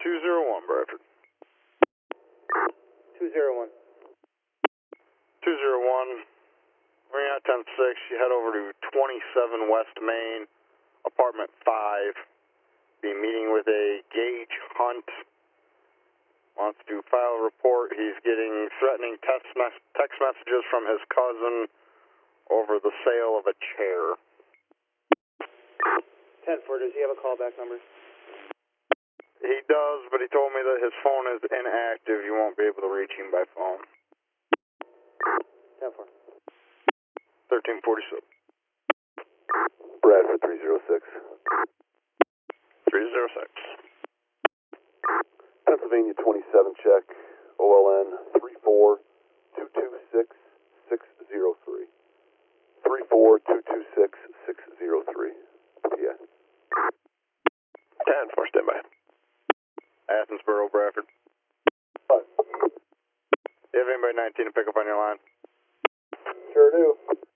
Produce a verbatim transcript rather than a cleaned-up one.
two zero one, Bradford. two zero one. two zero one. Marina ten six, you head over to twenty-seven West Main, apartment five. Be meeting with a Gage Hunt. Wants to file a report. He's getting threatening text, mes- text messages from his cousin over the sale of a chair. ten four, does he have a callback number? He does, but he told me that his phone is inactive. You won't be able to reach him by phone. ten four. thirteen forty-seven. Bradford three zero six. three zero six. Pennsylvania twenty-seven check, O L N three four two two six six zero three. three four two two six six zero three. Yeah. ten four, stand by. Athensboro, Bradford. What? You have anybody nineteen to pick up on your line? Sure do.